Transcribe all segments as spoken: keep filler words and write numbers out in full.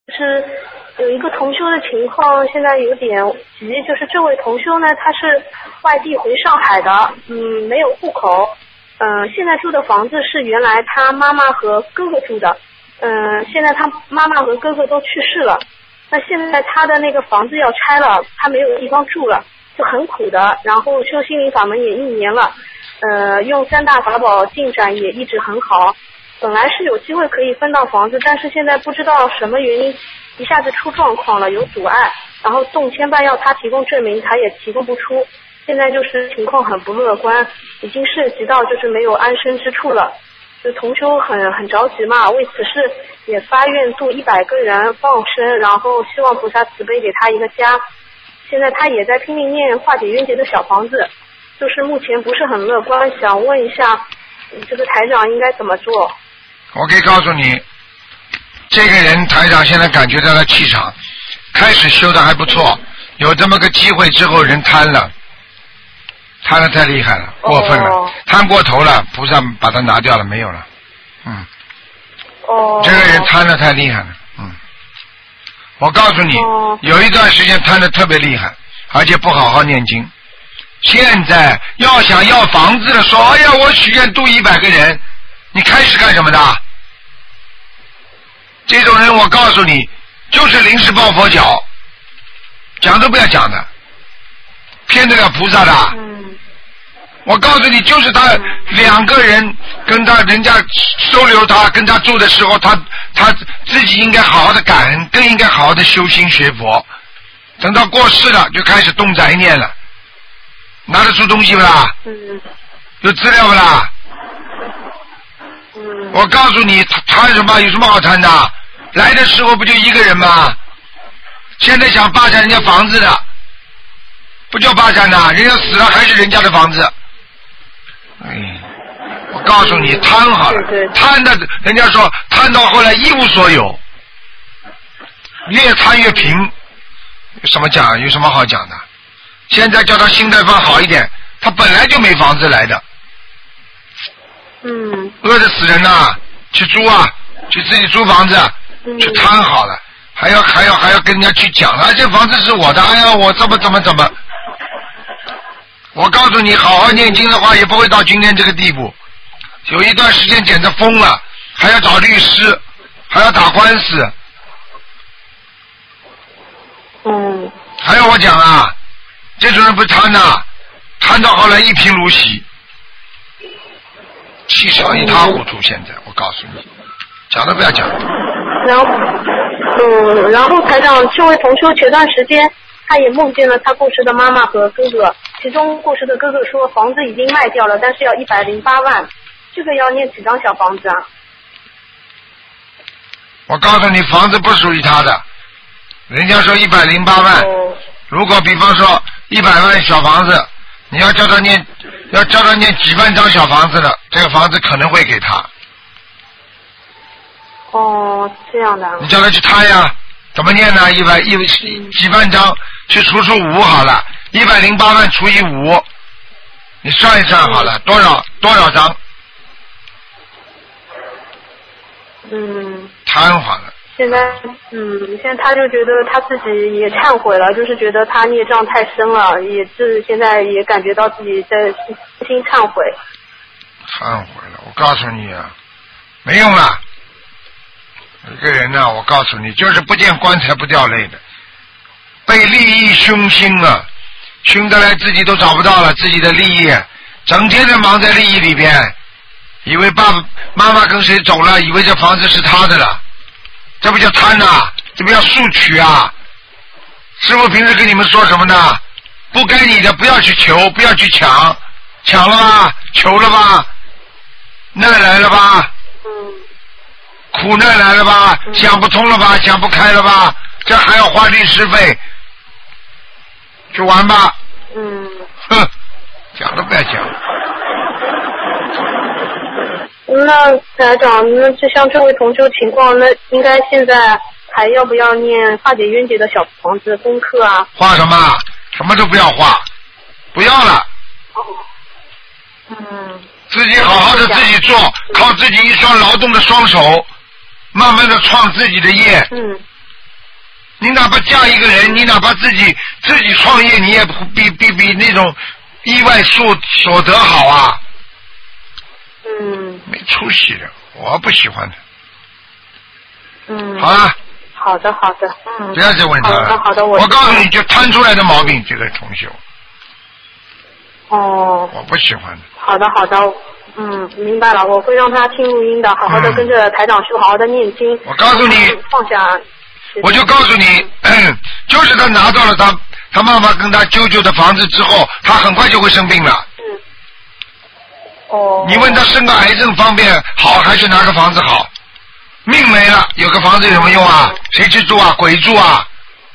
是有一个同修的情况，现在有点急，就是这位同修呢，他是外地回上海的，嗯，没有户口，嗯、呃，现在住的房子是原来他妈妈和哥哥住的，嗯、呃，现在他妈妈和哥哥都去世了，那现在他的那个房子要拆了，他没有地方住了，就很苦的，然后修心灵法门也一年了，呃，用三大法宝进展也一直很好。本来是有机会可以分到房子，但是现在不知道什么原因一下子出状况了，有阻碍，然后动迁办要他提供证明，他也提供不出，现在就是情况很不乐观，已经涉及到就是没有安身之处了，就同修很很着急嘛，为此事也发愿度一百个人放生，然后希望菩萨慈悲给他一个家。现在他也在拼命念化解冤结的小房子，就是目前不是很乐观，想问一下这个台长应该怎么做？ 我可以告诉你，这个人台长现在感觉到他气场开始修的还不错，有这么个机会之后人贪了，贪了太厉害了，过分了，哦、贪过头了，菩萨把他拿掉了，没有了。嗯。 哦。 这个人贪的太厉害了，嗯。我告诉你， 哦、 有一段时间贪的特别厉害，而且不好好念经。现在要想要房子了，说哎呀，我许愿度一百个人，你开始干什么的？这种人我告诉你，就是临时抱佛脚，讲都不要讲的，骗得了菩萨的。 嗯。 我告诉你，就是他两个人跟他人家收留他，跟他住的时候，他他自己应该好好的感恩，更应该好好的修心学佛。等到过世了，就开始动杂念了。拿得出东西不啦？ 嗯。 有资料不啦？ 嗯。 我告诉你，贪什么？有什么好贪的？来的时候不就一个人吗？现在想霸占人家房子的，不叫霸占的，人家死了还是人家的房子。哎，我告诉你，贪好了，贪的，人家说贪到后来一无所有，越贪越贫，有什么讲？有什么好讲的？现在叫他心态放好一点，他本来就没房子来的。 嗯。 饿得死人呐、啊！去租啊，去自己租房子， 嗯、 去贪好了，还要还要还要跟人家去讲啊，这房子是我的，哎呀，我怎么怎么怎么。我告诉你，好好念经的话，也不会到今天这个地步。有一段时间简直疯了，还要找律师，还要打官司。 嗯。 还要我讲啊？这种人不是贪呐、啊，贪到后来一贫如洗，气场一塌糊涂。现在我告诉你，讲都不要讲。 然后，嗯，然后台长，这位同修前段时间他也梦见了他过世的妈妈和哥哥，其中过世的哥哥说房子已经卖掉了，但是要一百零八万，这个要念几张小房子啊？ 我告诉你，房子不属于他的，人家说一百零八万。 哦。 如果比方说一百万小房子，你要叫他念，要叫他念几万张小房子的，这个房子可能会给他。 哦，这样的。 你叫他去贪呀？怎么念呢？一百一几万张，去除除五好了，一百零八万除以五，你算一算好了，多少多少张？ 嗯。 瘫痪了。 现在，嗯，现在他就觉得他自己也忏悔了，就是觉得他孽障太深了，也是现在也感觉到自己在心忏悔。 忏悔了，我告诉你啊，没用了。一个人呢、啊，我告诉你，就是不见棺材不掉泪的，被利益熏心啊，熏得来自己都找不到了自己的利益，整天的忙在利益里边，以为爸爸妈妈跟谁走了，以为这房子是他的了。这不叫贪呐、啊，这不叫速取啊！师父平时跟你们说什么呢？不该你的不要去求，不要去抢，抢了吧，求了吧，难来了吧， 嗯， 苦难来了吧，嗯、想不通了吧，想不开了吧，这还要花律师费，去玩吧。 嗯。 哼，讲都不要讲。 那台长，那就像这位同修情况，那应该现在还要不要念化解冤结的小房子功课啊？ 画什么？什么都不要画，不要了。 哦。嗯。 自己好好的自己做，靠自己一双劳动的双手，慢慢的创自己的业。 嗯。 你哪怕嫁一个人，你哪怕自己自己创业，你也比比比那种意外所所得好啊。 嗯。 没出息的，我不喜欢的。 嗯。 好了。 好的，好的，嗯。 不要再问他了。 好的，好的，我。 我告诉你，就摊出来的毛病，这个同修。 哦。 我不喜欢的。 好的，好的。嗯，明白了，我会让他听录音的，好好的跟着台长修，好好的念经。 我告诉你， 放下。 我就告诉你，就是他拿到了他他妈妈跟他舅舅的房子之后，他很快就会生病了。 嗯。哦。 你问他生个癌症方面好还是拿个房子好？命没了，有个房子有什么用啊？谁去住啊？鬼住啊？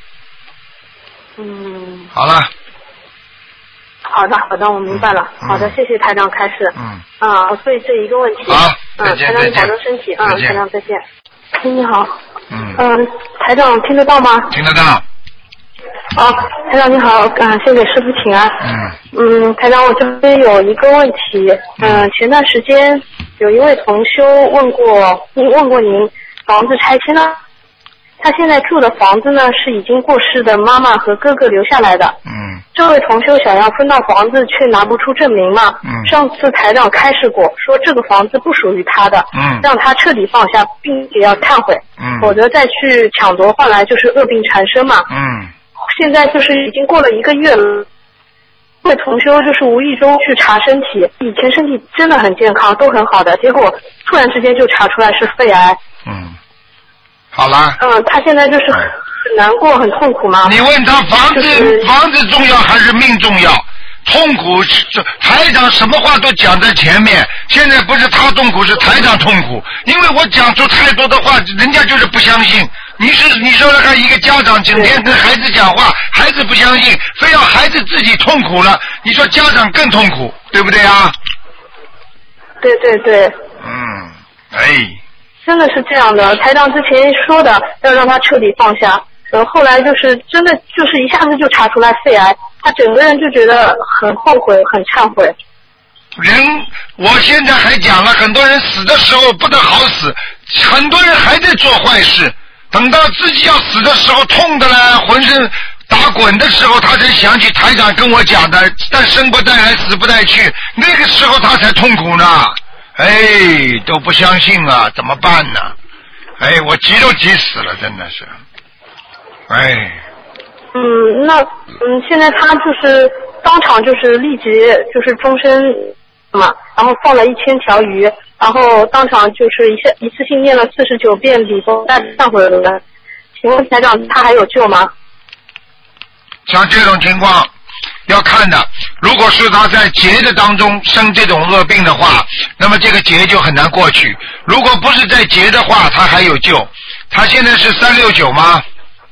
嗯。 好了。 好的，好的，我明白了。 嗯、 好的，谢谢台长开始。 嗯。 啊，所以这一个问题。 好， 嗯，台长你保重身体。嗯，台长再见。哎，你好。 嗯。 嗯，台长听得到吗？ 听得到。 哦，台长你好，嗯，先给师父请安。 嗯。 嗯，台长，我这边有一个问题。嗯、呃，前段时间有一位同修问过，您问过您房子拆迁呢？他现在住的房子呢是已经过世的妈妈和哥哥留下来的。 嗯。 这位同修想要分到房子，却拿不出证明嘛。 嗯。 上次台长开示过，说这个房子不属于他的。 嗯。让他彻底放下，并且要忏悔。 嗯。 否则再去抢夺，换来就是恶病缠身嘛。 嗯。 现在就是已经过了一个月了。这位同修就是无意中去查身体，以前身体真的很健康，都很好的，结果突然之间就查出来是肺癌。 嗯。好了。 嗯，他现在就是很难过，很痛苦嘛。 你问他房子、就是、房子重要还是命重要？痛苦，台长什么话都讲在前面。现在不是他痛苦，是台长痛苦，因为我讲出太多的话，人家就是不相信。你是你说了看一个家长整天跟孩子讲话，孩子不相信，非要孩子自己痛苦了，你说家长更痛苦，对不对啊？ 对对对。 嗯，哎。 真的是这样的，台长之前说的要让他彻底放下，然后后来就是真的就是一下子就查出来肺癌，他整个人就觉得很后悔，很忏悔。 人，我现在还讲了，很多人死的时候不得好死，很多人还在做坏事，等到自己要死的时候，痛的嘞，浑身打滚的时候，他才想起台长跟我讲的，但生不带来，死不带去，那个时候他才痛苦呢。哎，都不相信啊，怎么办呢？哎，我急都急死了，真的是。哎。 嗯，那嗯，现在他就是当场就是立即就是终身嘛，然后放了一千条鱼，然后当场就是一下一次性念了四十九遍礼佛大忏悔文。请问台长，他还有救吗？ 像这种情况。要看的，如果是他在劫的当中生这种恶病的话，那么这个劫就很难过去。如果不是在劫的话，他还有救。他现在是三六九吗？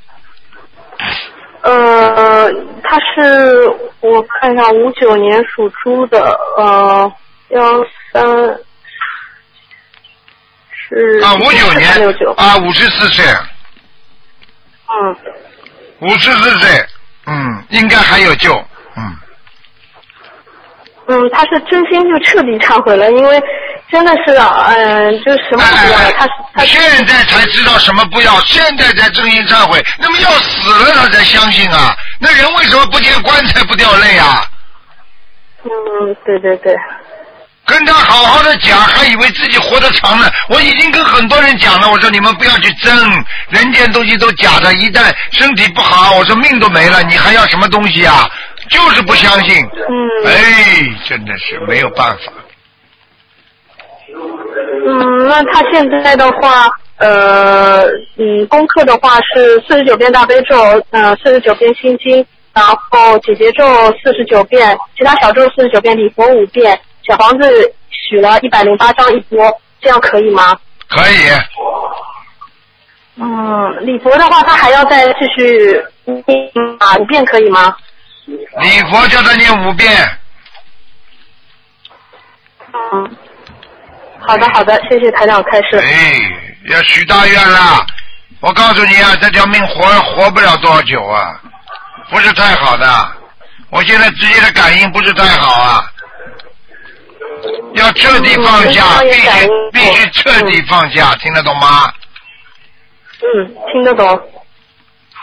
呃，他是我看一下，五九年属猪的，呃，幺三是啊，五九年六九啊，五十四岁。 嗯。 五十四岁，嗯，应该还有救。嗯， 嗯，他是真心就彻底忏悔了，因为真的是，嗯、呃，就是什么都不要了。他他现在才知道什么不要，现在才真心忏悔。那么要死了他才相信啊！那人为什么不见棺材不掉泪啊？ 嗯，对对对。 跟他好好的讲，还以为自己活得长呢。我已经跟很多人讲了，我说你们不要去争，人间东西都假的，一旦身体不好，我说命都没了，你还要什么东西啊？就是不相信。 嗯。 哎，真的是没有办法。 嗯，那他现在的话，呃，嗯，功课的话是四十九遍大悲咒，呃，四十九遍心经，然后姐姐咒四十九遍，其他小咒四十九遍，礼佛五遍。小房子许了一百零八张一波，这样可以吗？ 可以。 嗯，礼佛的话，他还要再继续念啊五遍，可以吗？ 礼佛叫他念五遍。 嗯，好的好的，谢谢台长开示。 哎，要许大愿了。我告诉你啊，这条命活活不了多少久啊，不是太好的。我现在直接的感应不是太好啊。要彻底放下， 嗯、 必须必须彻底放下，嗯、听得懂吗？ 嗯，听得懂。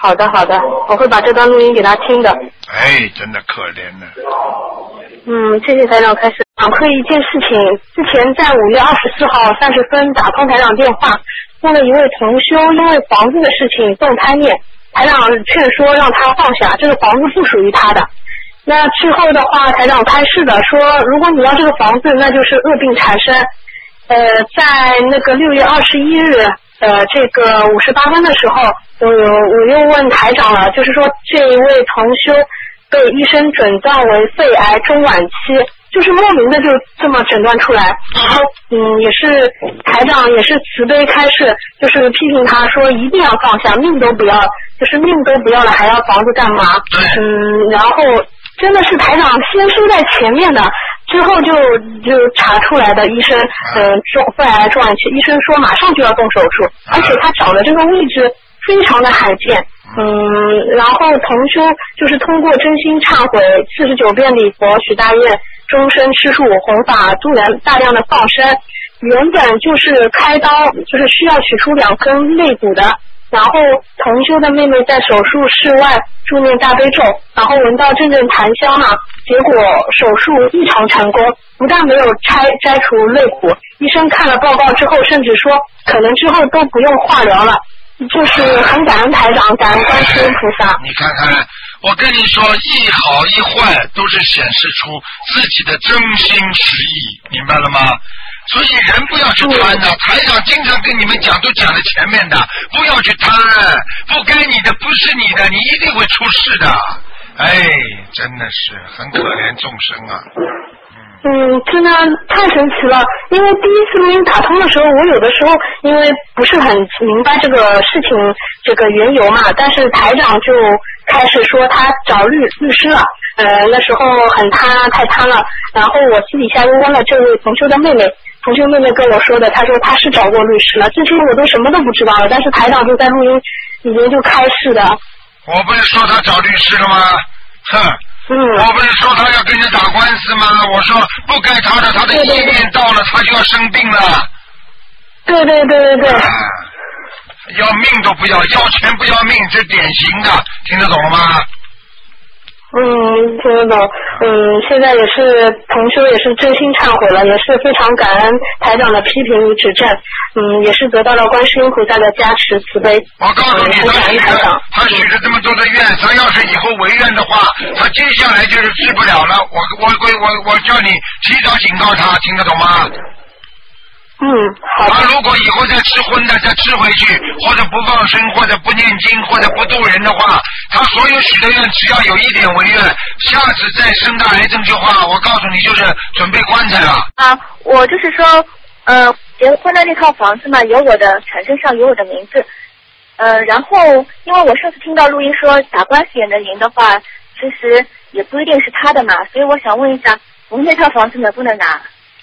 好的好的，我会把这段录音给他听的。 哎，真的可怜呢。 嗯，谢谢台长开始。反馈一件事情，之前在五月二十四号三十分打通台长电话，问了一位同修因为房子的事情动贪念，台长劝说让他放下，这个房子不属于他的。那之后的话，台长开示的说，如果你要这个房子，那就是恶病缠身。呃，在那个六月二十一日，呃，这个五十八分的时候，我我又问台长了，就是说这一位同修被医生诊断为肺癌中晚期，就是莫名的就这么诊断出来，然后嗯，也是台长也是慈悲开示，就是批评他说一定要放下，命都不要，就是命都不要了，还要房子干嘛？嗯，然后真的是台长先说在前面的。之后就就查出来的医生，嗯、呃，中肺癌中晚期，医生说马上就要动手术，而且他找的这个位置非常的罕见，嗯，然后同修就是通过真心忏悔、四十九遍礼佛、许大愿、终身吃素、弘法度人、大量的放生，原本就是开刀，就是需要取出两根肋骨的。然后同修的妹妹在手术室外助念大悲咒，然后闻到阵阵檀香嘛，结果手术异常成功，不但没有拆摘除肋骨，医生看了报告之后，甚至说可能之后都不用化疗了，就是很感恩台长，感恩观世音菩萨。 你看看，我跟你说，一好一坏都是显示出自己的真心实意，明白了吗？所以人不要去贪的，台长经常跟你们讲，都讲在前面的，不要去贪，不该你的不是你的，你一定会出事的。哎，真的是很可怜众生啊。 嗯，真的太神奇了！因为第一次录音打通的时候，我有的时候因为不是很明白这个事情这个缘由嘛，但是台长就开始说他找律律师了，呃，那时候很贪啊，太贪了。然后我私底下又问了这位同修的妹妹，同修妹妹跟我说的，她说她是找过律师了，之前我都什么都不知道了，但是台长就在录音里面就开示的。 我不是说他找律师了吗？哼。 嗯， 我不是说他要跟人打官司吗？我说不该他的，他的意念到了，他就要生病了。 对对对对对。啊、 要命都不要，要钱不要命，这典型的，听得懂了吗？ 嗯，听得懂。嗯，现在也是同修也是真心忏悔了，也是非常感恩台长的批评与指正。嗯，也是得到了观世音菩萨的加持慈悲。 我告诉你，他许了他许了这么多的愿，他要是以后违愿的话，他接下来就是治不了了。我我我我我叫你提早警告他，听得懂吗？ 嗯，好。 他如果以后再吃荤的，再吃回去，或者不放生，或者不念经，或者不度人的话，他所有许的愿，只要有一点违愿，下次再生到癌症的话，我告诉你，就是准备棺材了。 啊，我就是说，呃，结婚的那套房子嘛，有我的产证上有我的名字，呃，然后因为我上次听到录音说打官司也能赢的话，其实也不一定是他的嘛，所以我想问一下，我们那套房子能不能拿？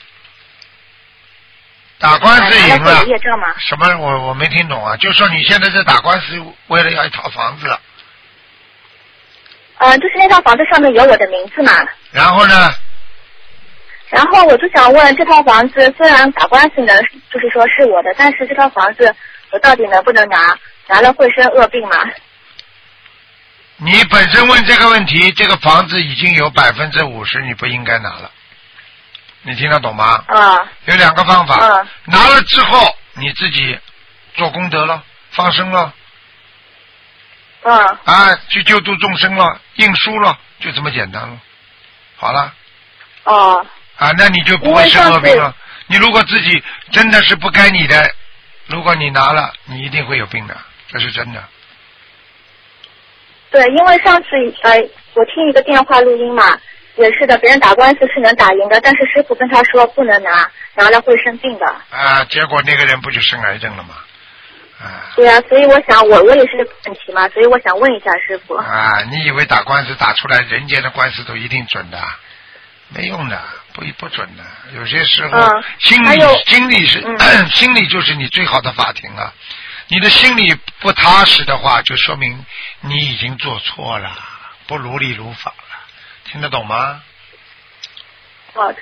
打官司赢了，什么？我我没听懂啊！就说你现在在打官司，为了要一套房子。 呃，就是那套房子上面有我的名字嘛。 然后呢？ 然后我就想问，这套房子虽然打官司能，就是说是我的，但是这套房子我到底能不能拿？拿了会生恶病吗？ 你本身问这个问题，这个房子已经有百分之五十，你不应该拿了。你听得懂吗？ 啊， 有两个方法。 啊， 拿了之后你自己做功德了，放生了。 啊。 啊，去救度众生了，印书了，就这么简单了。好了。 哦。 啊，那你就不会生恶病了。你如果自己真的是不该你的，如果你拿了，你一定会有病的，这是真的。 对，因为上次呃，我听一个电话录音嘛。也是的，别人打官司是能打赢的，但是师傅跟他说不能拿，拿了会生病的。 啊，结果那个人不就生癌症了吗？啊。对啊，所以我想我我也是问题嘛，所以我想问一下师傅。 啊，你以为打官司打出来人间的官司都一定准的？没用的，不不准的。有些时候、嗯、心理心理是、嗯、心理就是你最好的法庭啊。你的心里不踏实的话，就说明你已经做错了，不如理如法了。听得懂吗？ 哦。